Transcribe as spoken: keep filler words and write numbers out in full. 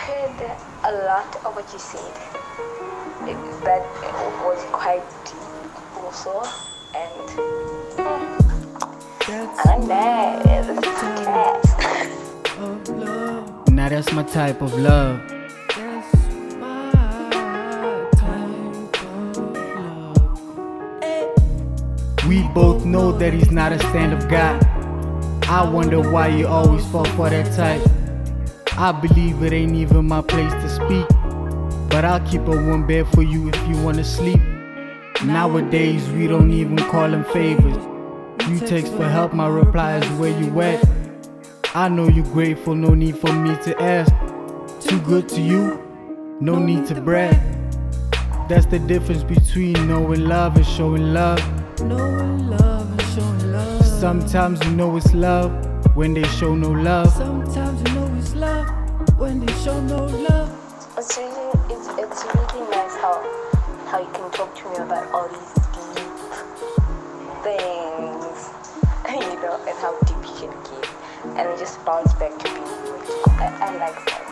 heard a lot of what you said. It, that was quite deep also, and mm, I don't know, this is cat. Now that's my type of love. We both know that he's not a stand-up guy. I wonder why you always fall for that type. I believe it ain't even my place to speak, but I'll keep a one bed for you if you wanna sleep. Nowadays we don't even call them favors. You text for help, my reply is where you at. I know you grateful, no need for me to ask. Too good to you, no need to brag. That's the difference between knowing love and showing love. Knowing love and showing love. Sometimes you know it's love when they show no love. Sometimes you know it's love when they show no love. It's really, it's, it's really nice how how you can talk to me about all these deep things, you know, and how deep you can get, and it just bounce back to being you. I, I like that.